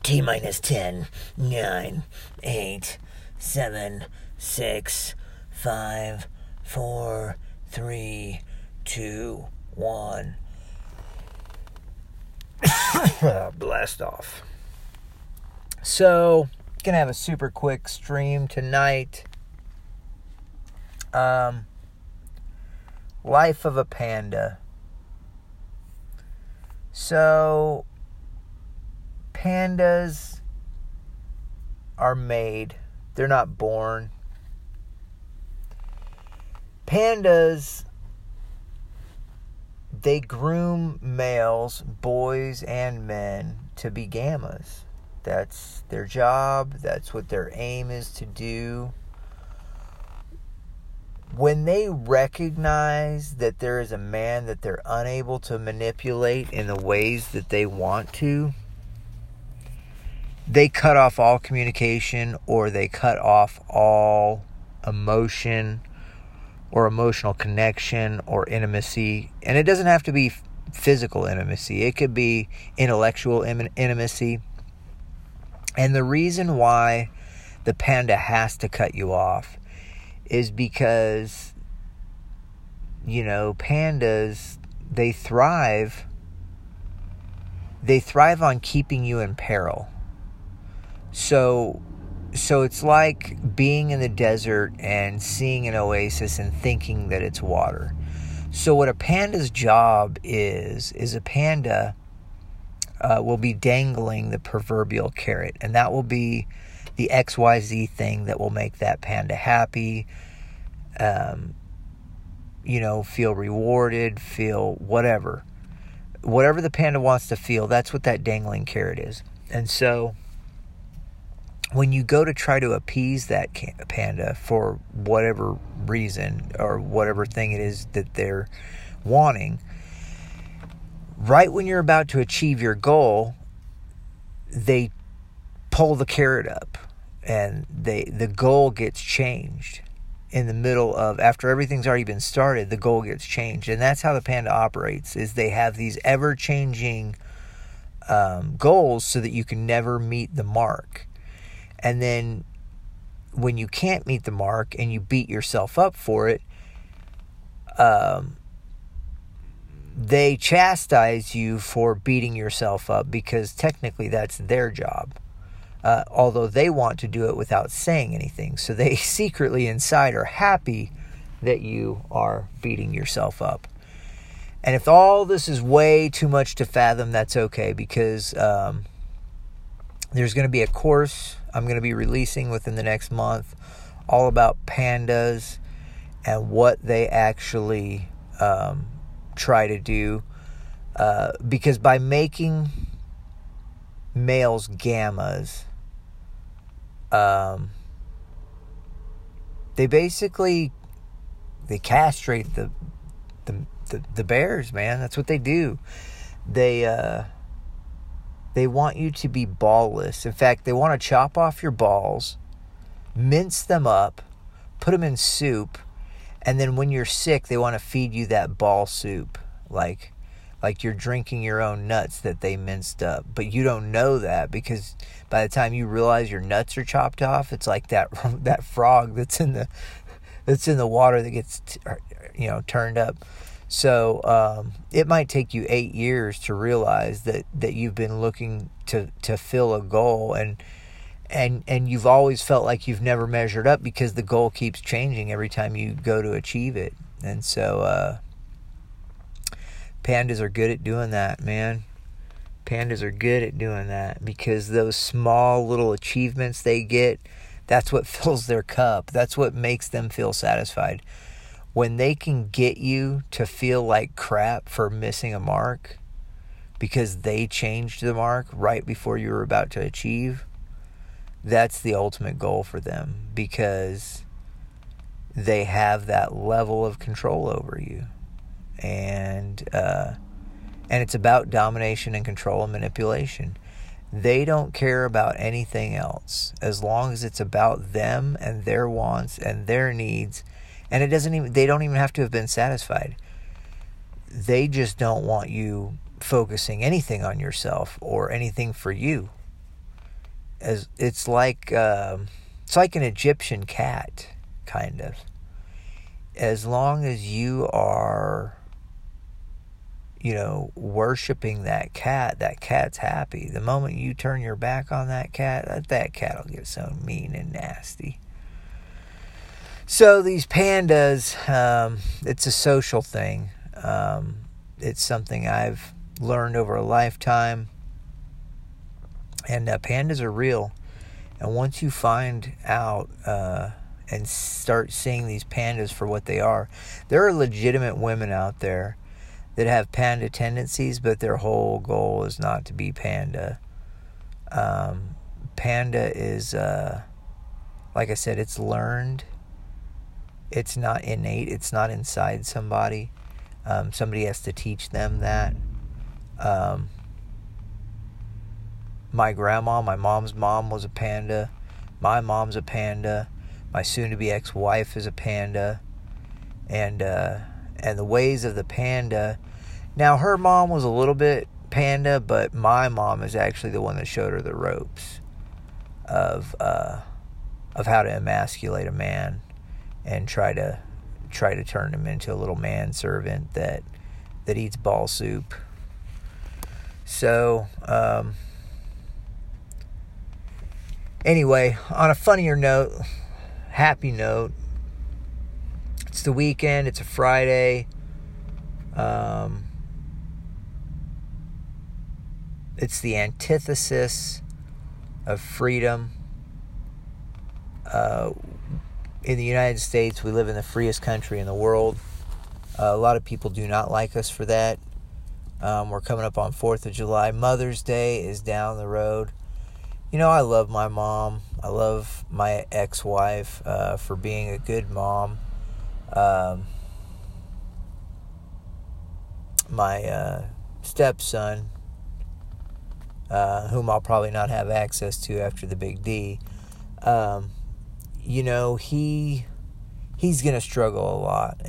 T minus 10, 9, 8, 7, 6, 5, 4, 3, 2, 1. Blast off. So, gonna have a super quick stream tonight. Life of a panda. So, pandas are made. They're not born. Pandas, they groom males, boys and men, to be gammas. That's their job. That's what their aim is to do. When they recognize that there is a man that they're unable to manipulate in the ways that they want to, they cut off all communication, or they cut off all emotion or emotional connection or intimacy. And it doesn't have to be physical intimacy. It could be intellectual intimacy. And the reason why the panda has to cut you off is because, pandas, they thrive on keeping you in peril. So it's like being in the desert and seeing an oasis and thinking that it's water. So what a panda's job is a panda will be dangling the proverbial carrot, and that will be the XYZ thing that will make that panda happy, feel rewarded, feel whatever the panda wants to feel. That's what that dangling carrot is. And so when you go to try to appease that panda for whatever reason or whatever thing it is that they're wanting, right when you're about to achieve your goal, they pull the carrot up and the goal gets changed in the middle of, after everything's already been started, the goal gets changed. And that's how the panda operates, is they have these ever-changing goals so that you can never meet the mark. And then when you can't meet the mark and you beat yourself up for it, they chastise you for beating yourself up, because technically that's their job. Although they want to do it without saying anything. So they secretly inside are happy that you are beating yourself up. And if all this is way too much to fathom, that's okay, because there's going to be a course I'm going to be releasing within the next month all about pandas and what they actually try to do. Because by making males gammas, they castrate the bears, man. That's what they do. They want you to be ballless. In fact, they want to chop off your balls, mince them up, put them in soup, and then when you're sick, they want to feed you that ball soup, like you're drinking your own nuts that they minced up. But you don't know that, because by the time you realize your nuts are chopped off, it's like that frog that's in the water that gets turned up. So it might take you 8 years to realize that you've been looking to fill a goal, and you've always felt like you've never measured up, because the goal keeps changing every time you go to achieve it. And so pandas are good at doing that, man. Pandas are good at doing that, because those small little achievements they get, that's what fills their cup. That's what makes them feel satisfied. When they can get you to feel like crap for missing a mark because they changed the mark right before you were about to achieve, that's the ultimate goal for them, because they have that level of control over you. And it's about domination and control and manipulation. They don't care about anything else as long as it's about them and their wants and their needs. And they don't even have to have been satisfied. They just don't want you focusing anything on yourself or anything for you. it's like an Egyptian cat, kind of. As long as you are, worshiping that cat's happy. The moment you turn your back on that cat will get so mean and nasty. So these pandas, it's a social thing. It's something I've learned over a lifetime. And pandas are real. And once you find out and start seeing these pandas for what they are, there are legitimate women out there that have panda tendencies, but their whole goal is not to be panda. Panda is, like I said, it's learned. It's not innate. It's not inside somebody. Somebody has to teach them that. My grandma, my mom's mom was a panda. My mom's a panda. My soon-to-be ex-wife is a panda. And the ways of the panda. Now, her mom was a little bit panda, but my mom is actually the one that showed her the ropes of how to emasculate a man and try to turn him into a little manservant that eats ball soup. So, anyway, on a funnier note, happy note, it's the weekend, it's a Friday. It's the antithesis of freedom. In the United States, we live in the freest country in the world. A lot of people do not like us for that. We're coming up on 4th of July. Mother's Day is down the road. I love my mom. I love my ex-wife for being a good mom. My stepson, whom I'll probably not have access to after the big D, he's going to struggle a lot.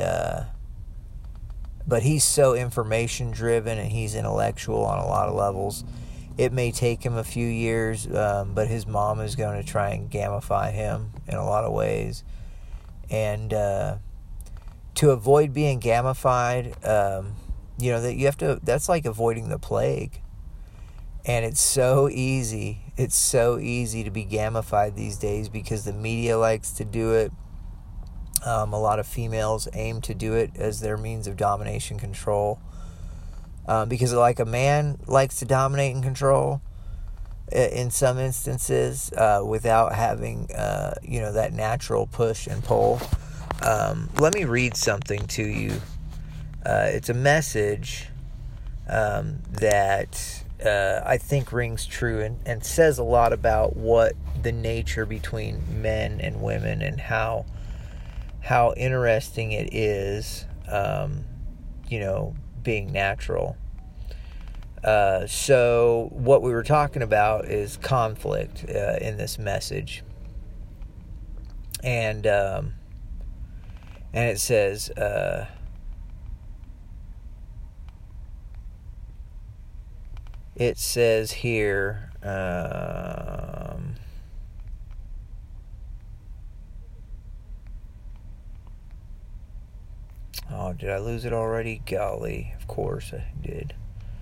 But he's so information driven and he's intellectual on a lot of levels. It may take him a few years, but his mom is going to try and gamify him in a lot of ways. And to avoid being gamified, that's like avoiding the plague. And it's so easy. It's so easy to be gamified these days because the media likes to do it. A lot of females aim to do it as their means of domination control. Because like a man likes to dominate and control in some instances without having, that natural push and pull. Let me read something to you. It's a message that I think rings true and says a lot about what the nature between men and women and how interesting it is, being natural. So what we were talking about is conflict in this message. And it says, here, oh, did I lose it already? Golly, of course I did.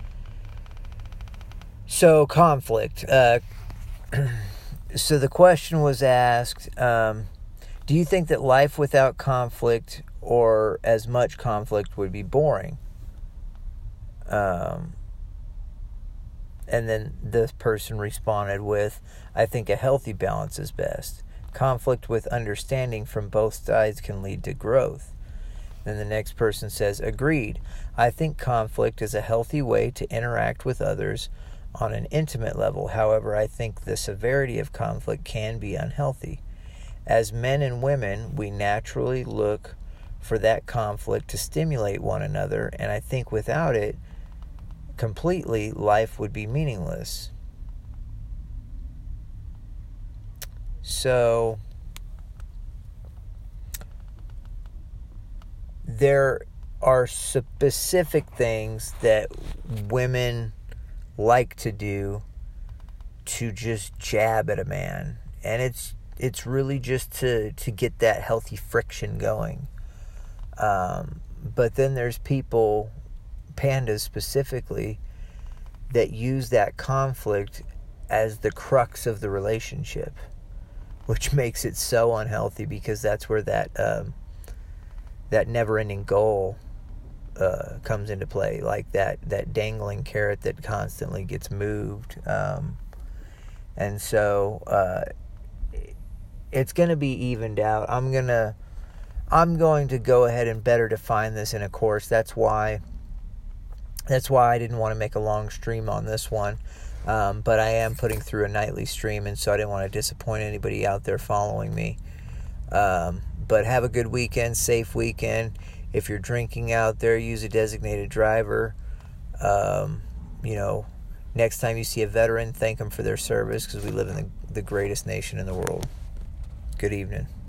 So, conflict. So the question was asked, do you think that life without conflict or as much conflict would be boring? And then this person responded with, I think a healthy balance is best. Conflict with understanding from both sides can lead to growth. Then the next person says, agreed. I think conflict is a healthy way to interact with others on an intimate level. However, I think the severity of conflict can be unhealthy. As men and women, we naturally look for that conflict to stimulate one another, and I think without it, completely, life would be meaningless. So, there are specific things that women like to do to just jab at a man, and it's really just to get that healthy friction going. But then there's people, pandas specifically, that use that conflict as the crux of the relationship, which makes it so unhealthy, because that's where that never-ending goal comes into play, like that dangling carrot that constantly gets moved. And so it's going to be evened out. I'm going to go ahead and better define this in a course. That's why I didn't want to make a long stream on this one. But I am putting through a nightly stream, and so I didn't want to disappoint anybody out there following me. But have a good weekend, safe weekend. If you're drinking out there, use a designated driver. Next time you see a veteran, thank them for their service, because we live in the greatest nation in the world. Good evening.